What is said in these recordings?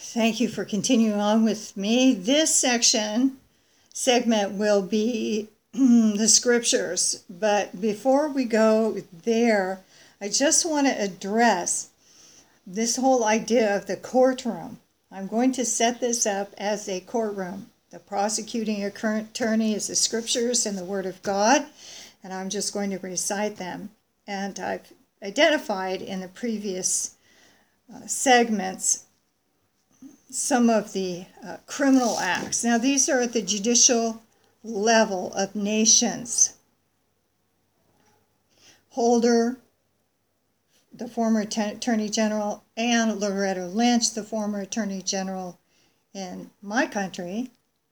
Thank you for continuing on with me. This segment will be the scriptures, but before we go there, I just want to address this whole idea of the courtroom. I'm going to set this up as a courtroom. The prosecuting attorney is the scriptures and the Word of God, and I'm just going to recite them. And I've identified in the previous segments some of the criminal acts. Now, these are at the judicial level of nations. Holder, the former Attorney General, and Loretta Lynch, the former Attorney General in my country,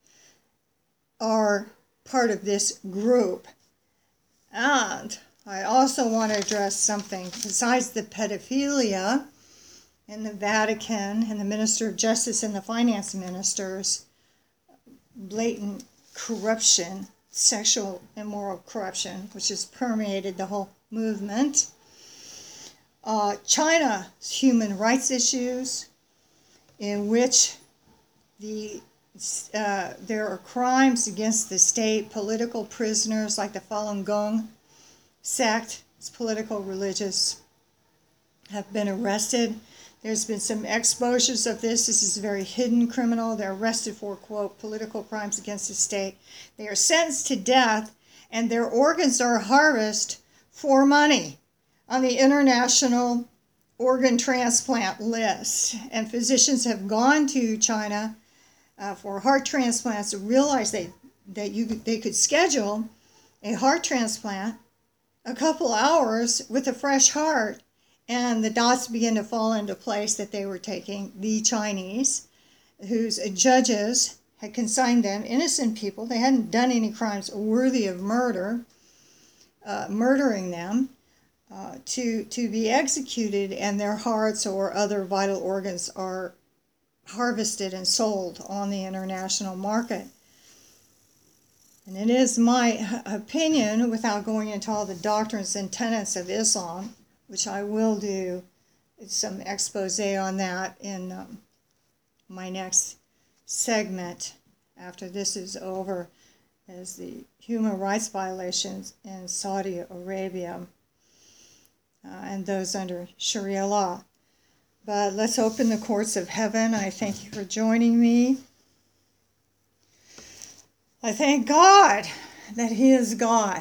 are part of this group. And I also want to address something besides the pedophilia in the Vatican and the Minister of Justice and the finance ministers, blatant corruption, sexual immoral corruption, which has permeated the whole movement. China's human rights issues, in which there are crimes against the state, political prisoners like the Falun Gong sect, it's political religious, have been arrested. There's been some exposures of this. This is a very hidden criminal. They're arrested for, quote, political crimes against the state. They are sentenced to death, and their organs are harvested for money on the international organ transplant list. And physicians have gone to China for heart transplants to realize they could schedule a heart transplant a couple hours with a fresh heart, and the dots begin to fall into place that they were taking the Chinese, whose judges had consigned them, innocent people, they hadn't done any crimes worthy of murdering them, to be executed, and their hearts or other vital organs are harvested and sold on the international market. And it is my opinion, without going into all the doctrines and tenets of Islam, which I will do some expose on that in my next segment after this is over, as the human rights violations in Saudi Arabia and those under Sharia law. But let's open the courts of heaven. I thank you for joining me. I thank God that He is God.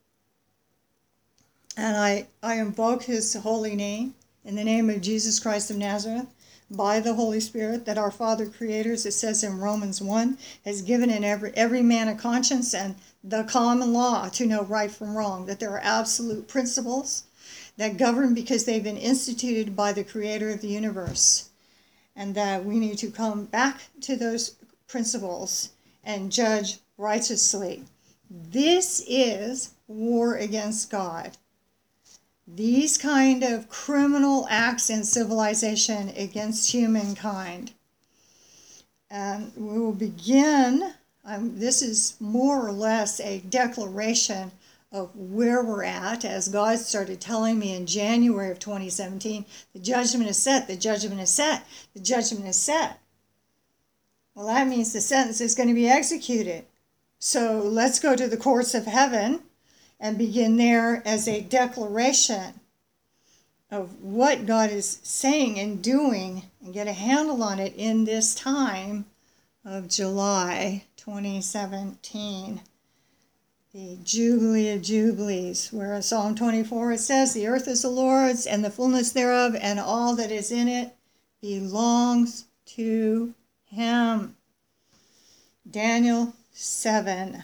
And I invoke His holy name in the name of Jesus Christ of Nazareth by the Holy Spirit, that our Father Creator, as it says in Romans 1, has given in every man a conscience and the common law to know right from wrong, that there are absolute principles that govern because they've been instituted by the Creator of the universe, and that we need to come back to those principles and judge righteously. This is war against God. These kind of criminal acts in civilization against humankind. And we will begin, this is more or less a declaration of where we're at, as God started telling me in January of 2017, the judgment is set, the judgment is set, the judgment is set. Well, that means the sentence is going to be executed. So let's go to the courts of heaven and begin there as a declaration of what God is saying and doing, and get a handle on it in this time of July 2017. The Jubilee of Jubilees, where in Psalm 24 it says, the earth is the Lord's and the fullness thereof, and all that is in it belongs to Him. Daniel 7.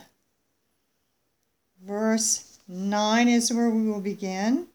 Verse 9 is where we will begin.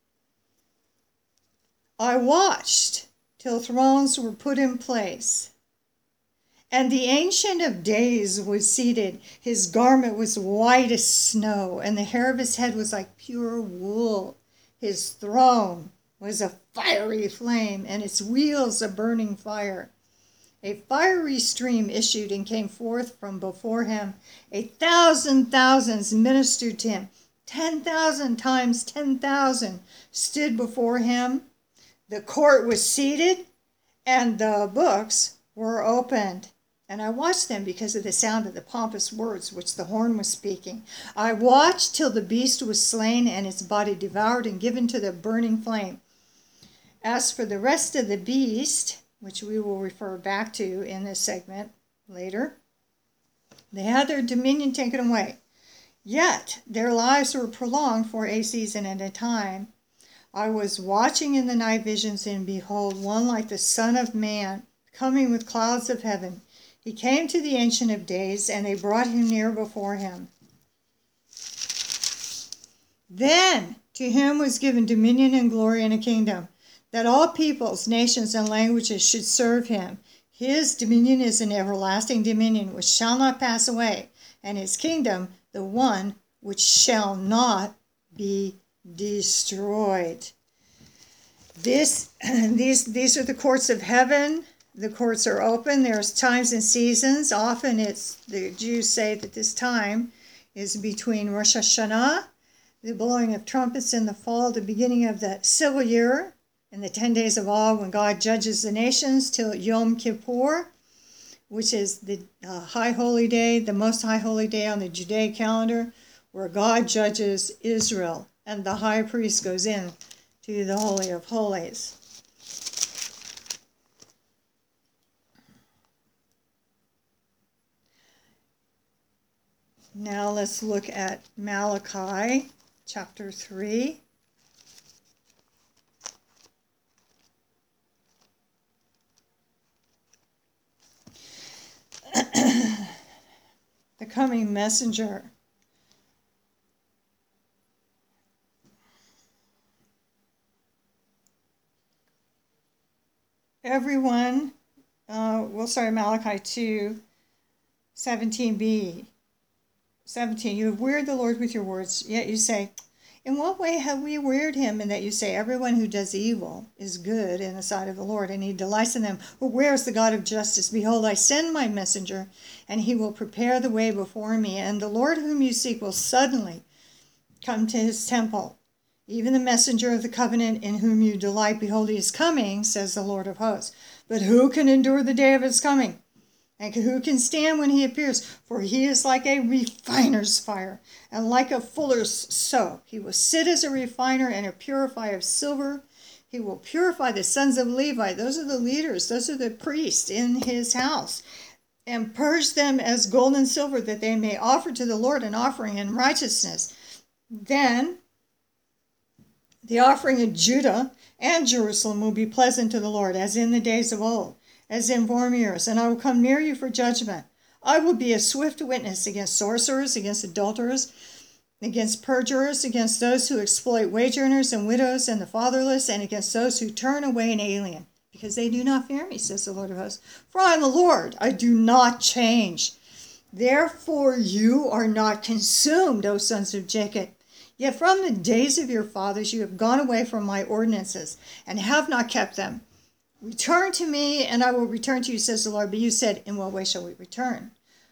I watched till thrones were put in place, and the Ancient of Days was seated. His garment was white as snow, and the hair of his head was like pure wool. His throne was a fiery flame, and its wheels a burning fire. A fiery stream issued and came forth from before him. 1,000 thousands ministered to him. 10,000 times 10,000 stood before him. The court was seated, And the books were opened. And I watched them because of the sound of the pompous words which the horn was speaking. I watched till the beast was slain and its body devoured and given to the burning flame. As for the rest of the beast, which we will refer back to in this segment later, they had their dominion taken away. Yet their lives were prolonged for a season and a time. I was watching in the night visions, and behold, one like the Son of Man, coming with clouds of heaven. He came to the Ancient of Days, and they brought him near before him. Then to him was given dominion and glory and a kingdom, that all peoples, nations, and languages should serve him. His dominion is an everlasting dominion which shall not pass away, and his kingdom the one which shall not be destroyed. These are the courts of heaven. The courts are open. There's times and seasons. Often the Jews say that this time is between Rosh Hashanah, the blowing of trumpets in the fall, the beginning of the civil year, and the 10 days of awe when God judges the nations, till Yom Kippur, which is the high holy day, the most high holy day on the Judaic calendar, where God judges Israel, and the high priest goes in to the Holy of Holies. Now let's look at Malachi chapter 3. The coming messenger. Everyone, we'll start Malachi 2, 17b. 17, you have wearied the Lord with your words, yet you say, in what way have we wearied him? And that you say, everyone who does evil is good in the sight of the Lord, and he delights in them. But where is the God of justice? Behold, I send my messenger, and he will prepare the way before me. And the Lord whom you seek will suddenly come to his temple. Even the messenger of the covenant in whom you delight, behold, he is coming, says the Lord of hosts. But who can endure the day of his coming? And who can stand when he appears? For he is like a refiner's fire, and like a fuller's soap. He will sit as a refiner and a purifier of silver. He will purify the sons of Levi. Those are the leaders. Those are the priests in his house. And purge them as gold and silver, that they may offer to the Lord an offering in righteousness. Then the offering of Judah and Jerusalem will be pleasant to the Lord, as in the days of old, as in former years, and I will come near you for judgment. I will be a swift witness against sorcerers, against adulterers, against perjurers, against those who exploit wage earners and widows and the fatherless, and against those who turn away an alien, because they do not fear me, says the Lord of hosts. For I am the Lord, I do not change. Therefore you are not consumed, O sons of Jacob. Yet from the days of your fathers you have gone away from my ordinances, and have not kept them. Return to me, and I will return to you, says the Lord. But you said, in what way shall we return?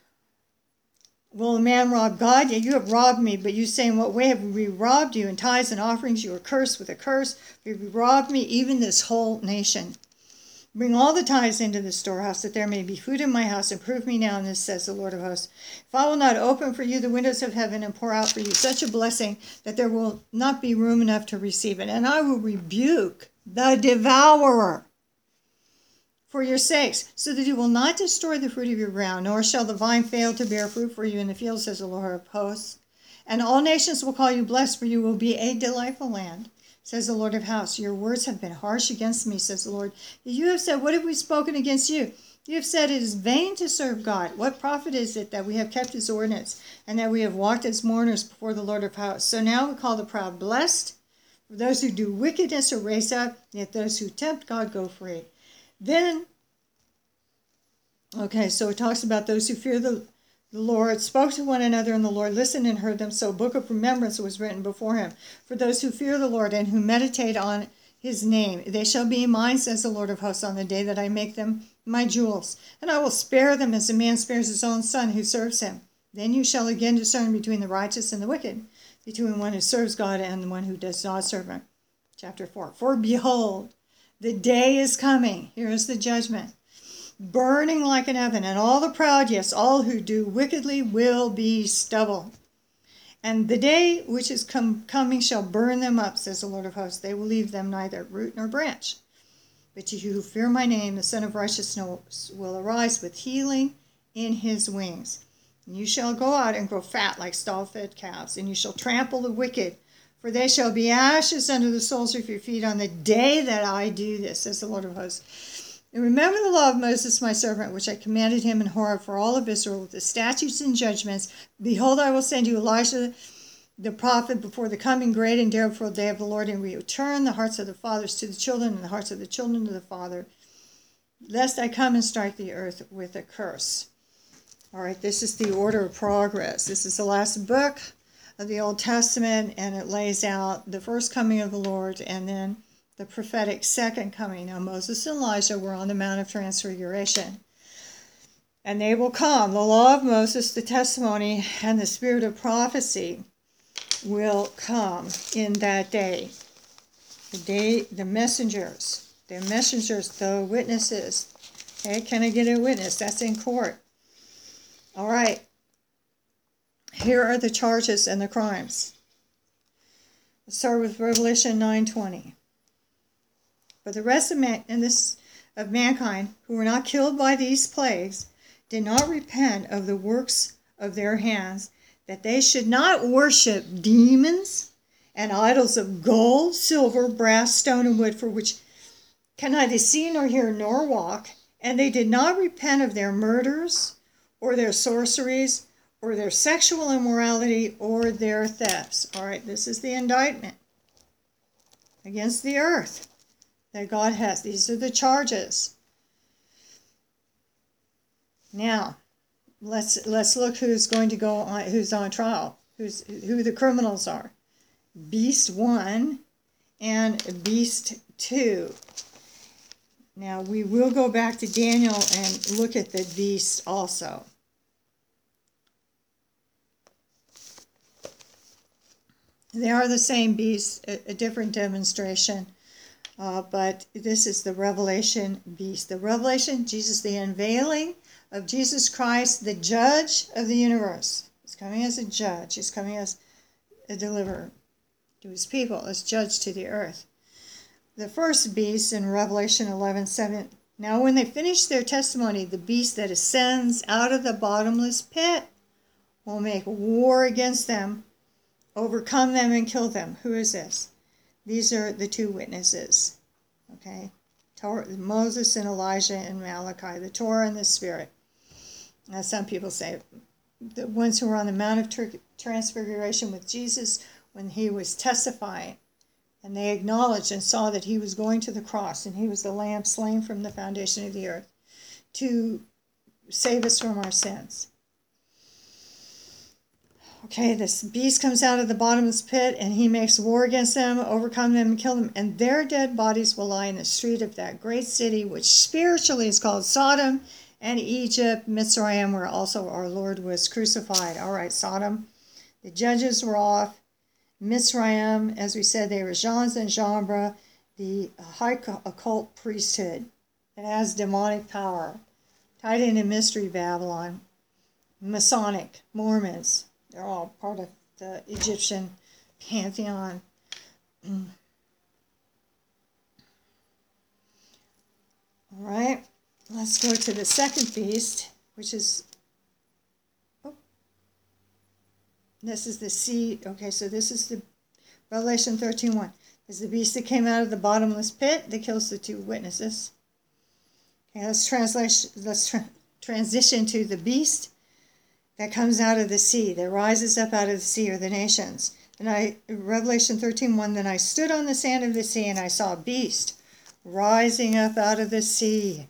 Will a man rob God? Yet you have robbed me. But you say, in what way have we robbed you? In tithes and offerings you are cursed with a curse. For you have robbed me, even this whole nation. Bring all the tithes into the storehouse, that there may be food in my house, and prove me now in this, says the Lord of hosts. If I will not open for you the windows of heaven and pour out for you such a blessing that there will not be room enough to receive it, and I will rebuke the devourer for your sakes, so that you will not destroy the fruit of your ground, nor shall the vine fail to bear fruit for you in the field, says the Lord of hosts. And all nations will call you blessed, for you will be a delightful land, says the Lord of hosts. Your words have been harsh against me, says the Lord. You have said, what have we spoken against you? You have said, it is vain to serve God. What profit is it that we have kept his ordinance, and that we have walked as mourners before the Lord of hosts? So now we call the proud blessed. For those who do wickedness are raised up, yet those who tempt God go free. Then, okay, so it talks about those who fear the Lord, spoke to one another, and the Lord listened and heard them. So a book of remembrance was written before him. For those who fear the Lord and who meditate on his name, they shall be mine, says the Lord of hosts, on the day that I make them my jewels. And I will spare them as a man spares his own son who serves him. Then you shall again discern between the righteous and the wicked, between one who serves God and the one who does not serve him. Chapter 4. For behold, The day is coming. Here is the judgment. Burning like an oven, and all the proud, yes, all who do wickedly will be stubble. And the day which is coming shall burn them up, says the Lord of hosts. They will leave them neither root nor branch. But you who fear my name, the Son of Righteousness will arise with healing in his wings. And you shall go out and grow fat like stall-fed calves, and you shall trample the wicked, for they shall be ashes under the soles of your feet on the day that I do this, says the Lord of hosts. And remember the law of Moses, my servant, which I commanded him in Horeb for all of Israel, with the statutes and judgments. Behold, I will send you Elijah the prophet before the coming great and dreadful day of the Lord, and we will turn the hearts of the fathers to the children, and the hearts of the children to the father, lest I come and strike the earth with a curse. All right, this is the order of progress. This is the last book of the Old Testament, and it lays out the first coming of the Lord, and then the prophetic second coming. Now, Moses and Elijah were on the Mount of Transfiguration. And they will come. The law of Moses, the testimony, and the spirit of prophecy will come in that day. The messengers, the witnesses. Okay, can I get a witness? That's in court. All right. Here are the charges and the crimes. Let's start with Revelation 9:20. But the rest of mankind who were not killed by these plagues did not repent of the works of their hands, that they should not worship demons and idols of gold, silver, brass, stone, and wood, for which can neither see nor hear nor walk. And they did not repent of their murders, or their sorceries, or their sexual immorality, or their thefts. All right, this is the indictment against the earth that God has. These are the charges. Now, let's look who's going to go on, who's on trial, who the criminals are. Beast 1 and Beast 2. Now, we will go back to Daniel and look at the beast also. They are the same beast, a different demonstration. But this is the Revelation beast. The Revelation, Jesus, the unveiling of Jesus Christ, the judge of the universe. He's coming as a judge. He's coming as a deliverer to his people, as judge to the earth. The first beast in Revelation 11:7. Now when they finish their testimony, the beast that ascends out of the bottomless pit will make war against them, overcome them, and kill them. Who is this? These are the two witnesses, okay? Moses and Elijah and Malachi, the Torah and the Spirit. As some people say, the ones who were on the Mount of Transfiguration with Jesus when he was testifying, and they acknowledged and saw that he was going to the cross, and he was the Lamb slain from the foundation of the earth to save us from our sins. Okay, this beast comes out of the bottomless pit, and he makes war against them, overcome them, and kill them. And their dead bodies will lie in the street of that great city, which spiritually is called Sodom and Egypt, Mitzrayim, where also our Lord was crucified. All right, Sodom. The judges were off. Mitzrayim, as we said, they were Jannes and Jambres, the high occult priesthood. It has demonic power. Tied into Mystery Babylon. Masonic, Mormons. They're all part of the Egyptian pantheon. All right, let's go to the second beast, which is, this is the sea. Okay, so this is the Revelation 13:1. This is the beast that came out of the bottomless pit that kills the two witnesses. Okay, let's transition to the beast that comes out of the sea, that rises up out of the sea, are the nations. And Revelation 13:1, then I stood on the sand of the sea, and I saw a beast rising up out of the sea,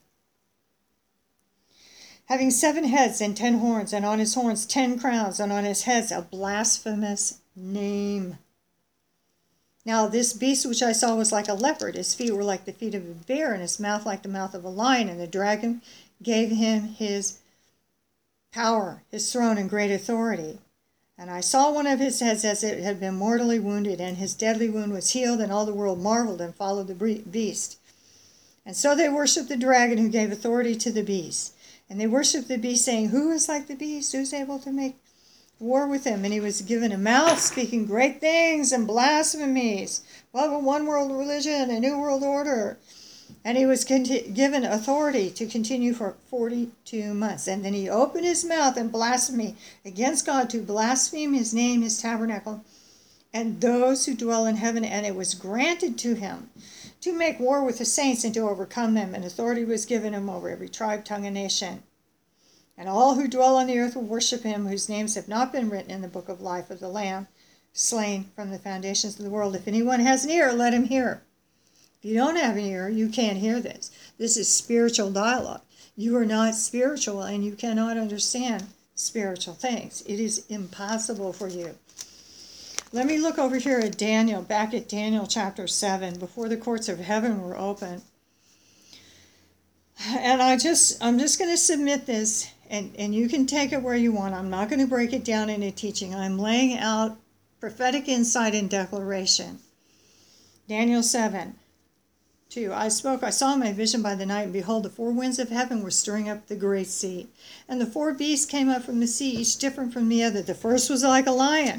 having 7 heads and 10 horns, and on his horns 10 crowns, and on his heads a blasphemous name. Now this beast which I saw was like a leopard. His feet were like the feet of a bear, and his mouth like the mouth of a lion. And the dragon gave him his power, his throne, and great authority. And I saw one of his heads as it had been mortally wounded, and his deadly wound was healed, and all the world marveled and followed the beast. And so they worshiped the dragon who gave authority to the beast. And they worshiped the beast, saying, who is like the beast? Who's able to make war with him? And he was given a mouth, speaking great things and blasphemies. Well, a one world religion, a new world order. And he was given authority to continue for 42 months. And then he opened his mouth in blasphemy against God, to blaspheme his name, his tabernacle, and those who dwell in heaven. And it was granted to him to make war with the saints and to overcome them. And authority was given him over every tribe, tongue, and nation. And all who dwell on the earth will worship him, whose names have not been written in the book of life of the Lamb, slain from the foundations of the world. If anyone has an ear, let him hear. If you don't have an ear, you can't hear this. This is spiritual dialogue. You are not spiritual, and you cannot understand spiritual things. It is impossible for you. Let me look over here at Daniel, back at Daniel chapter 7, before the courts of heaven were open. And I'm just going to submit this, and you can take it where you want. I'm not going to break it down into teaching. I'm laying out prophetic insight and declaration. Daniel 7, 2. I saw in my vision by the night, and behold, the four winds of heaven were stirring up the great sea. And the four beasts came up from the sea, each different from the other. The first was like a lion,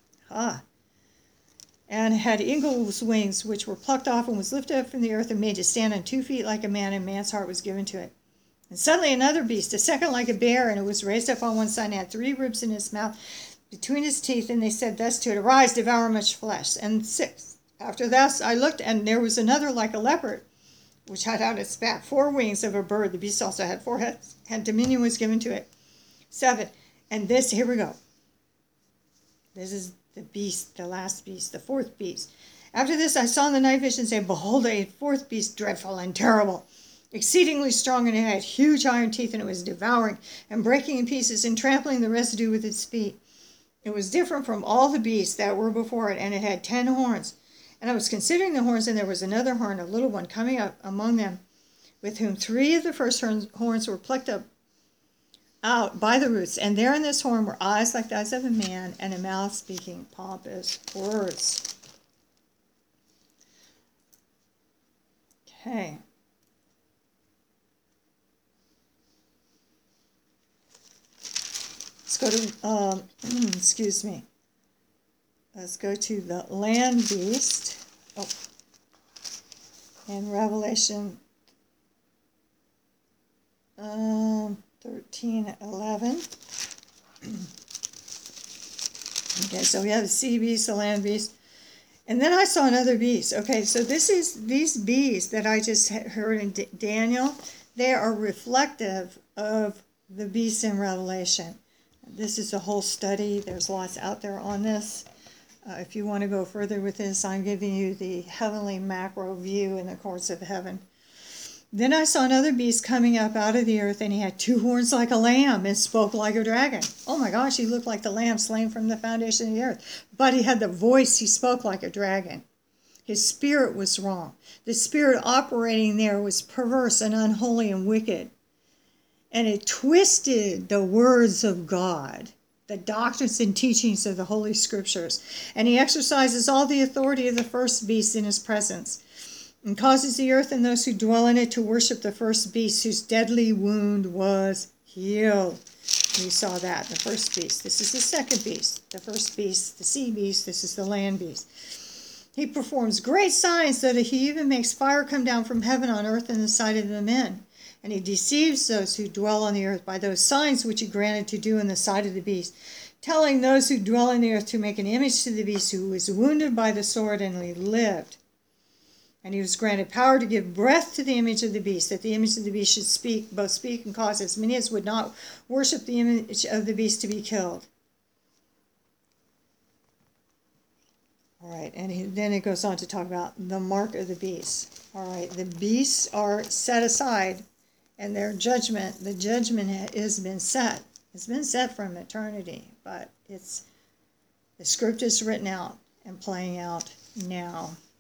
and had eagle's wings, which were plucked off, and was lifted up from the earth and made to stand on 2 feet like a man, and man's heart was given to it. And suddenly another beast, a second like a bear, and it was raised up on one side, and had 3 ribs in his mouth between his teeth, and they said thus to it, arise, devour much flesh. And 6. After this I looked, and there was another like a leopard, which had on its back 4 wings of a bird. The beast also had 4 heads, and dominion was given to it. 7. And this, here we go. This is the beast, the last beast, the 4th beast. After this I saw in the night vision, saying, behold, a 4th beast, dreadful and terrible, exceedingly strong, and it had huge iron teeth, and it was devouring and breaking in pieces and trampling the residue with its feet. It was different from all the beasts that were before it, and it had 10 horns. And I was considering the horns, and there was another horn, a little one, coming up among them, with whom 3 of the first horns were plucked up out by the roots. And there in this horn were eyes like the eyes of a man, and a mouth speaking pompous words. Okay. Let's go to, excuse me. Let's go to the land beast. Oh. In Revelation 13:11. Okay, so we have the sea beast, the land beast. And then I saw another beast. Okay, so these beasts that I just heard in Daniel, they are reflective of the beasts in Revelation. This is a whole study. There's lots out there on this. If you want to go further with this, I'm giving you the heavenly macro view in the courts of heaven. Then I saw another beast coming up out of the earth, and he had 2 horns like a lamb and spoke like a dragon. Oh my gosh, he looked like the lamb slain from the foundation of the earth. But he had the voice, he spoke like a dragon. His spirit was wrong. The spirit operating there was perverse and unholy and wicked. And it twisted the words of God, the doctrines and teachings of the Holy Scriptures. And he exercises all the authority of the first beast in his presence, and causes the earth and those who dwell in it to worship the first beast, whose deadly wound was healed. We saw that, the first beast. This is the second beast. The first beast, the sea beast. This is the land beast. He performs great signs, so that he even makes fire come down from heaven on earth in the sight of the men. And he deceives those who dwell on the earth by those signs which he granted to do in the sight of the beast, telling those who dwell on the earth to make an image to the beast, who was wounded by the sword, and he lived. And he was granted power to give breath to the image of the beast, that the image of the beast should both speak and cause as many as would not worship the image of the beast to be killed. All right, and then it goes on to talk about the mark of the beast. All right, the beasts are set aside, and their judgment, the judgment has been set. It's been set from eternity, but the script is written out and playing out now.